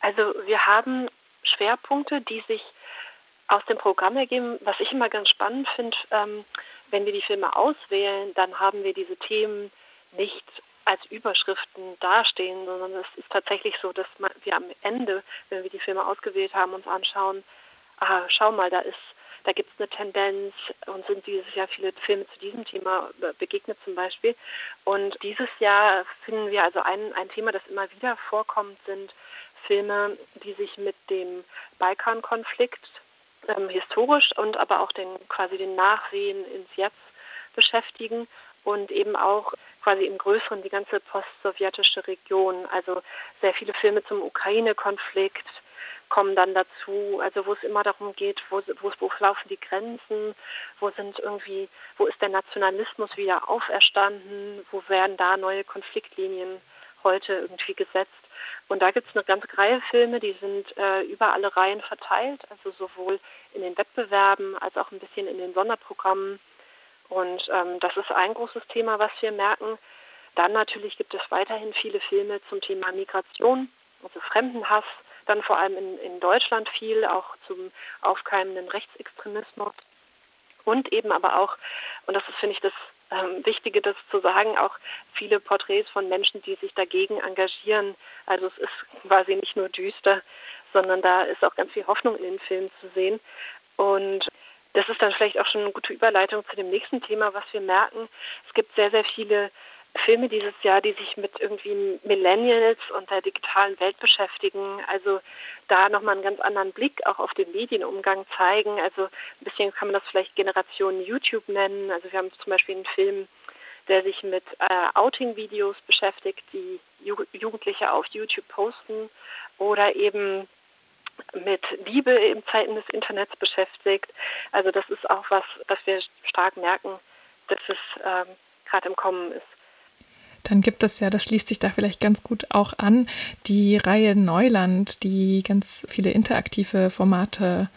Also wir haben Schwerpunkte, die sich aus dem Programm ergeben. Was ich immer ganz spannend finde, wenn wir die Filme auswählen, dann haben wir diese Themen nicht als Überschriften dastehen, sondern es ist tatsächlich so, dass wir am Ende, wenn wir die Filme ausgewählt haben, uns anschauen, schau mal, da gibt es eine Tendenz, und sind dieses Jahr viele Filme zu diesem Thema begegnet zum Beispiel. Und dieses Jahr finden wir also ein Thema, das immer wieder vorkommt, sind Filme, die sich mit dem Balkankonflikt historisch und aber auch quasi den Nachwehen ins Jetzt beschäftigen und eben auch quasi im Größeren die ganze postsowjetische Region. Also sehr viele Filme zum Ukraine-Konflikt kommen dann dazu, also wo es immer darum geht, wo laufen die Grenzen, wo ist der Nationalismus wieder auferstanden, wo werden da neue Konfliktlinien heute irgendwie gesetzt. Und da gibt es eine ganze Reihe Filme, die sind über alle Reihen verteilt, also sowohl in den Wettbewerben als auch ein bisschen in den Sonderprogrammen. Und das ist ein großes Thema, was wir merken. Dann natürlich gibt es weiterhin viele Filme zum Thema Migration, also Fremdenhass, dann vor allem in Deutschland viel, auch zum aufkeimenden Rechtsextremismus. Und eben aber auch, und das ist, finde ich, das Wichtige, das zu sagen, auch viele Porträts von Menschen, die sich dagegen engagieren. Also es ist quasi nicht nur düster, sondern da ist auch ganz viel Hoffnung in den Filmen zu sehen. Und das ist dann vielleicht auch schon eine gute Überleitung zu dem nächsten Thema, was wir merken. Es gibt sehr, sehr viele Filme dieses Jahr, die sich mit irgendwie Millennials und der digitalen Welt beschäftigen. Also da nochmal einen ganz anderen Blick auch auf den Medienumgang zeigen. Also ein bisschen kann man das vielleicht Generation YouTube nennen. Also wir haben zum Beispiel einen Film, der sich mit Outing-Videos beschäftigt, die Jugendliche auf YouTube posten, oder eben mit Liebe in Zeiten des Internets beschäftigt. Also das ist auch was wir stark merken, dass es gerade im Kommen ist. Dann gibt es ja, das schließt sich da vielleicht ganz gut auch an, die Reihe Neuland, die ganz viele interaktive Formate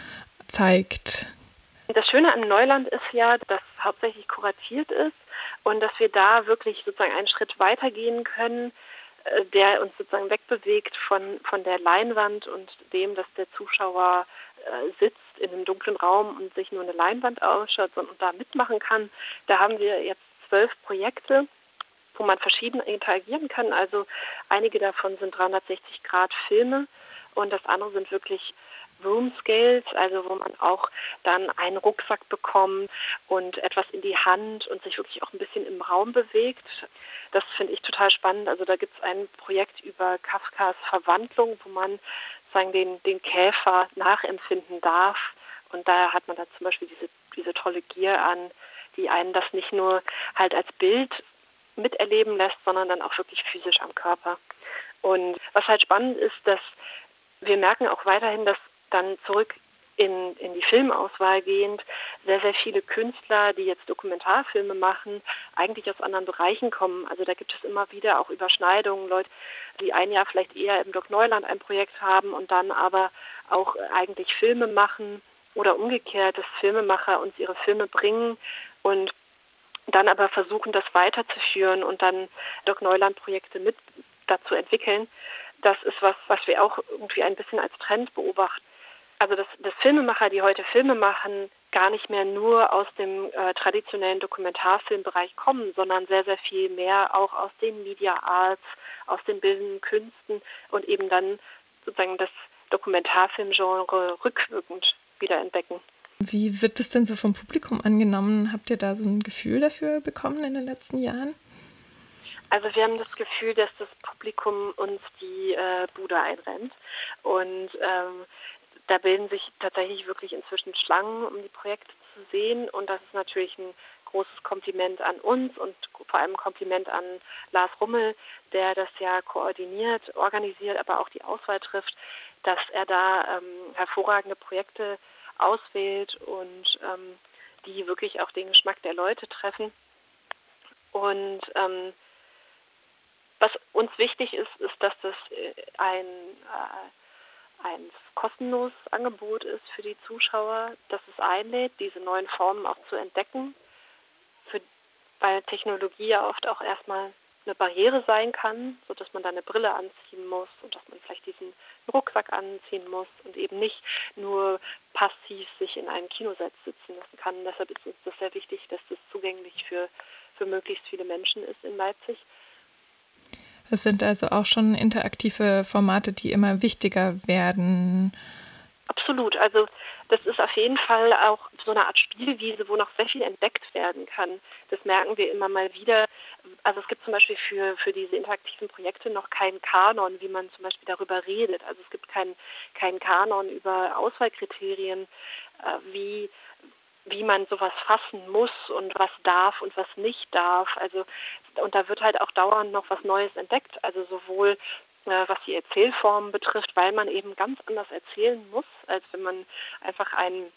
zeigt. Das Schöne an Neuland ist ja, dass es hauptsächlich kuratiert ist und dass wir da wirklich sozusagen einen Schritt weitergehen können, der uns sozusagen wegbewegt von der Leinwand und dem, dass der Zuschauer sitzt in einem dunklen Raum und sich nur eine Leinwand ausschaut und da mitmachen kann. Da haben wir jetzt 12 Projekte, wo man verschieden interagieren kann. Also einige davon sind 360-Grad-Filme und das andere sind wirklich Room Scales, also wo man auch dann einen Rucksack bekommt und etwas in die Hand und sich wirklich auch ein bisschen im Raum bewegt. Das finde ich total spannend. Also da gibt es ein Projekt über Kafkas Verwandlung, wo man sozusagen den Käfer nachempfinden darf. Und da hat man da zum Beispiel diese tolle Gier an, die einen das nicht nur halt als Bild miterleben lässt, sondern dann auch wirklich physisch am Körper. Und was halt spannend ist, dass wir merken auch weiterhin, dass dann zurück in die Filmauswahl gehend sehr, sehr viele Künstler, die jetzt Dokumentarfilme machen, eigentlich aus anderen Bereichen kommen. Also da gibt es immer wieder auch Überschneidungen, Leute, die ein Jahr vielleicht eher im Doc Neuland ein Projekt haben und dann aber auch eigentlich Filme machen oder umgekehrt, dass Filmemacher uns ihre Filme bringen und dann aber versuchen, das weiterzuführen und dann Doc Neuland-Projekte mit dazu entwickeln. Das ist was wir auch irgendwie ein bisschen als Trend beobachten. Also dass Filmemacher, die heute Filme machen, gar nicht mehr nur aus dem traditionellen Dokumentarfilmbereich kommen, sondern sehr, sehr viel mehr auch aus den Media Arts, aus den bildenden Künsten und eben dann sozusagen das Dokumentarfilmgenre rückwirkend wiederentdecken. Wie wird es denn so vom Publikum angenommen? Habt ihr da so ein Gefühl dafür bekommen in den letzten Jahren? Also wir haben das Gefühl, dass das Publikum uns die Bude einrennt und da bilden sich tatsächlich wirklich inzwischen Schlangen, um die Projekte zu sehen. Und das ist natürlich ein großes Kompliment an uns und vor allem ein Kompliment an Lars Rummel, der das ja koordiniert, organisiert, aber auch die Auswahl trifft, dass er da hervorragende Projekte auswählt und die wirklich auch den Geschmack der Leute treffen. Und was uns wichtig ist, dass das ein kostenloses Angebot ist für die Zuschauer, dass es einlädt, diese neuen Formen auch zu entdecken, weil Technologie ja oft auch erstmal eine Barriere sein kann, sodass man da eine Brille anziehen muss und dass man vielleicht diesen Rucksack anziehen muss und eben nicht nur passiv sich in einem Kinoset sitzen lassen kann. Deshalb ist uns das sehr wichtig, dass das zugänglich für möglichst viele Menschen ist in Leipzig. Es sind also auch schon interaktive Formate, die immer wichtiger werden. Absolut. Also das ist auf jeden Fall auch so eine Art Spielwiese, wo noch sehr viel entdeckt werden kann. Das merken wir immer mal wieder. Also es gibt zum Beispiel für diese interaktiven Projekte noch keinen Kanon, wie man zum Beispiel darüber redet. Also es gibt keinen Kanon über Auswahlkriterien, wie man sowas fassen muss und was darf und was nicht darf. Also und da wird halt auch dauernd noch was Neues entdeckt. Also sowohl was die Erzählform betrifft, weil man eben ganz anders erzählen muss, als wenn man einfach einen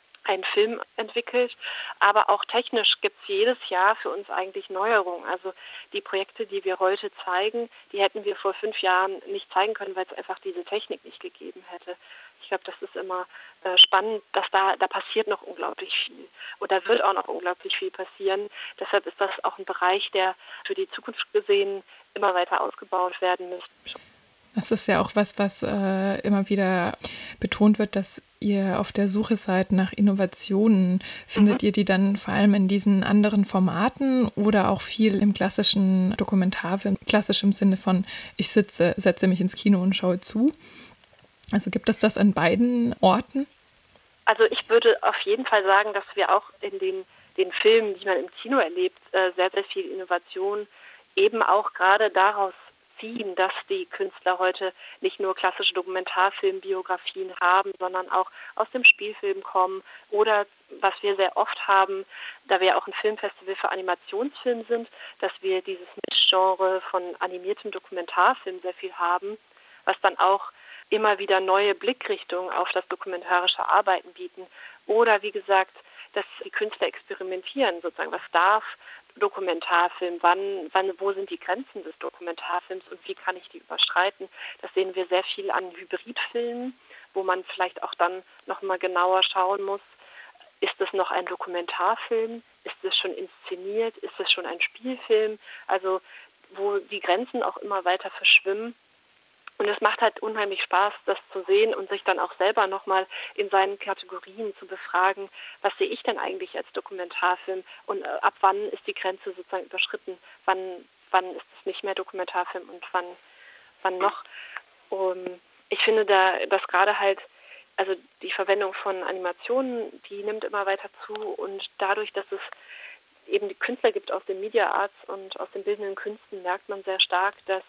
Film entwickelt. Aber auch technisch gibt es jedes Jahr für uns eigentlich Neuerungen. Also die Projekte, die wir heute zeigen, die hätten wir vor 5 Jahren nicht zeigen können, weil es einfach diese Technik nicht gegeben hätte. Ich glaube, das ist immer spannend, dass da passiert noch unglaublich viel. Oder wird auch noch unglaublich viel passieren. Deshalb ist das auch ein Bereich, der für die Zukunft gesehen immer weiter ausgebaut werden müsste. Das ist ja auch was immer wieder betont wird, dass ihr auf der Suche seid nach Innovationen. Findet ihr die dann vor allem in diesen anderen Formaten oder auch viel im klassischen Dokumentarfilm, klassisch im Sinne von, ich setze mich ins Kino und schaue zu? Also gibt es das an beiden Orten? Also ich würde auf jeden Fall sagen, dass wir auch in den Filmen, die man im Kino erlebt, sehr, sehr viel Innovation eben auch gerade daraus ziehen, dass die Künstler heute nicht nur klassische Dokumentarfilmbiografien haben, sondern auch aus dem Spielfilm kommen oder was wir sehr oft haben, da wir auch ein Filmfestival für Animationsfilm sind, dass wir dieses Mischgenre von animiertem Dokumentarfilm sehr viel haben, was dann auch immer wieder neue Blickrichtungen auf das dokumentarische Arbeiten bieten. Oder wie gesagt, dass die Künstler experimentieren, sozusagen, was darf Dokumentarfilm, wo sind die Grenzen des Dokumentarfilms und wie kann ich die überschreiten? Das sehen wir sehr viel an Hybridfilmen, wo man vielleicht auch dann nochmal genauer schauen muss, ist es noch ein Dokumentarfilm? Ist es schon inszeniert? Ist es schon ein Spielfilm? Also wo die Grenzen auch immer weiter verschwimmen. Und es macht halt unheimlich Spaß, das zu sehen und sich dann auch selber nochmal in seinen Kategorien zu befragen, was sehe ich denn eigentlich als Dokumentarfilm und ab wann ist die Grenze sozusagen überschritten, wann ist es nicht mehr Dokumentarfilm und wann noch. Ich finde dass gerade halt, also die Verwendung von Animationen, die nimmt immer weiter zu und dadurch, dass es eben die Künstler gibt aus den Media Arts und aus den bildenden Künsten, merkt man sehr stark, dass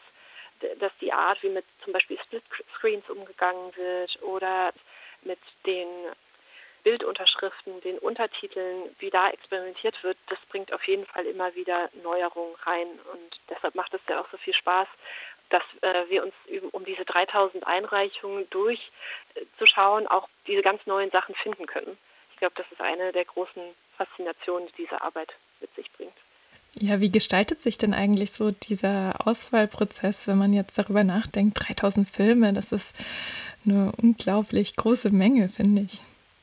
die Art, wie mit zum Beispiel Split-Screens umgegangen wird oder mit den Bildunterschriften, den Untertiteln, wie da experimentiert wird, das bringt auf jeden Fall immer wieder Neuerungen rein. Und deshalb macht es ja auch so viel Spaß, dass wir uns um diese 3000 Einreichungen durchzuschauen, auch diese ganz neuen Sachen finden können. Ich glaube, das ist eine der großen Faszinationen, die diese Arbeit mit sich bringt. Ja, wie gestaltet sich denn eigentlich so dieser Auswahlprozess, wenn man jetzt darüber nachdenkt? 3000 Filme, das ist eine unglaublich große Menge, finde ich.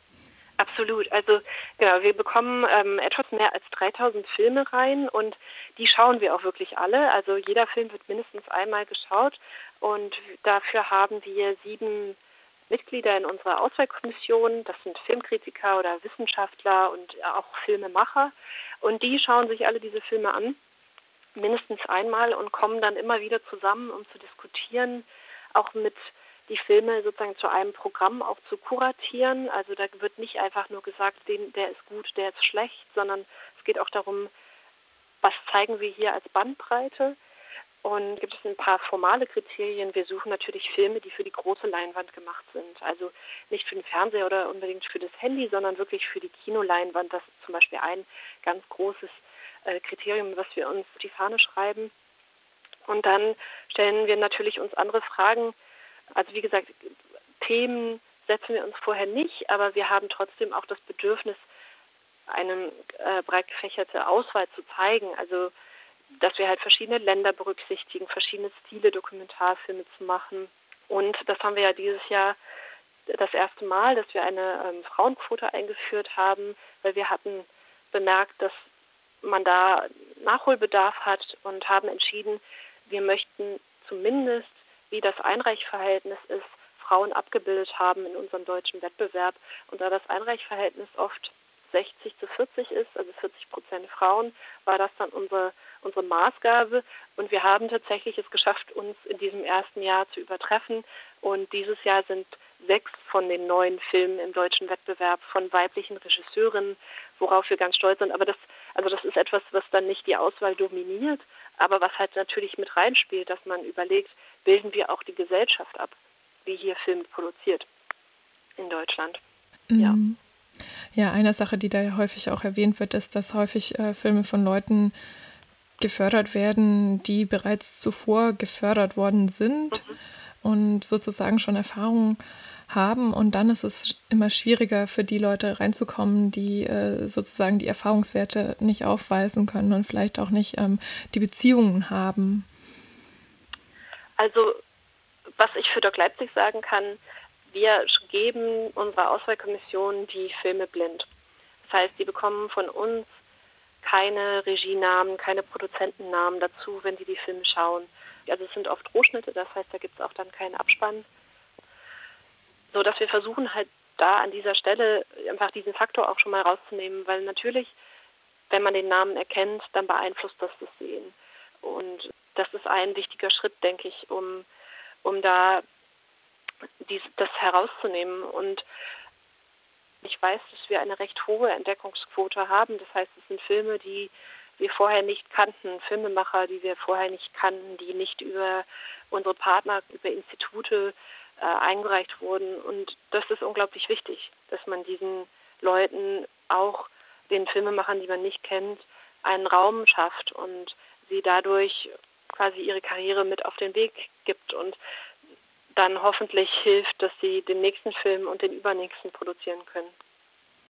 Absolut. Also genau, wir bekommen etwas mehr als 3000 Filme rein und die schauen wir auch wirklich alle. Also jeder Film wird mindestens einmal geschaut und dafür haben wir 7 Mitglieder in unserer Auswahlkommission. Das sind Filmkritiker oder Wissenschaftler und auch Filmemacher. Und die schauen sich alle diese Filme an, mindestens einmal und kommen dann immer wieder zusammen, um zu diskutieren, auch mit die Filme sozusagen zu einem Programm auch zu kuratieren. Also da wird nicht einfach nur gesagt, der ist gut, der ist schlecht, sondern es geht auch darum, was zeigen wir hier als Bandbreite. Und gibt es ein paar formale Kriterien. Wir suchen natürlich Filme, die für die große Leinwand gemacht sind. Also nicht für den Fernseher oder unbedingt für das Handy, sondern wirklich für die Kinoleinwand. Das ist zum Beispiel ein ganz großes Kriterium, was wir uns auf die Fahne schreiben. Und dann stellen wir natürlich uns andere Fragen. Also wie gesagt, Themen setzen wir uns vorher nicht, aber wir haben trotzdem auch das Bedürfnis, eine breit gefächerte Auswahl zu zeigen. Also dass wir halt verschiedene Länder berücksichtigen, verschiedene Stile, Dokumentarfilme zu machen. Und das haben wir ja dieses Jahr das erste Mal, dass wir eine Frauenquote eingeführt haben, weil wir hatten bemerkt, dass man da Nachholbedarf hat und haben entschieden, wir möchten zumindest, wie das Einreichverhältnis ist, Frauen abgebildet haben in unserem deutschen Wettbewerb. Und da das Einreichverhältnis oft 60:40 ist, also 40% Frauen, war das dann unsere Maßgabe. Und wir haben tatsächlich es geschafft, uns in diesem ersten Jahr zu übertreffen. Und dieses Jahr sind 6 von den 9 Filmen im deutschen Wettbewerb von weiblichen Regisseurinnen, worauf wir ganz stolz sind. Aber das ist etwas, was dann nicht die Auswahl dominiert, aber was halt natürlich mit reinspielt, dass man überlegt, bilden wir auch die Gesellschaft ab, die hier Filme produziert in Deutschland. Mhm. Ja, eine Sache, die da ja häufig auch erwähnt wird, ist, dass häufig Filme von Leuten gefördert werden, die bereits zuvor gefördert worden sind und sozusagen schon Erfahrung haben. Und dann ist es immer schwieriger für die Leute reinzukommen, die sozusagen die Erfahrungswerte nicht aufweisen können und vielleicht auch nicht die Beziehungen haben. Also, was ich für Doc Leipzig sagen kann, wir geben unserer Auswahlkommission die Filme blind. Das heißt, die bekommen von uns keine Regienamen, keine Produzentennamen dazu, wenn die Filme schauen. Also es sind oft Rohschnitte, das heißt, da gibt es auch dann keinen Abspann. So dass wir versuchen halt da an dieser Stelle einfach diesen Faktor auch schon mal rauszunehmen, weil natürlich, wenn man den Namen erkennt, dann beeinflusst das Sehen. Und das ist ein wichtiger Schritt, denke ich, um da das herauszunehmen. Und ich weiß, dass wir eine recht hohe Entdeckungsquote haben. Das heißt, es sind Filme, die wir vorher nicht kannten, Filmemacher, die wir vorher nicht kannten, die nicht über unsere Partner, über Institute eingereicht wurden. Und das ist unglaublich wichtig, dass man diesen Leuten, auch den Filmemachern, die man nicht kennt, einen Raum schafft und sie dadurch quasi ihre Karriere mit auf den Weg gibt und dann hoffentlich hilft, dass sie den nächsten Film und den übernächsten produzieren können.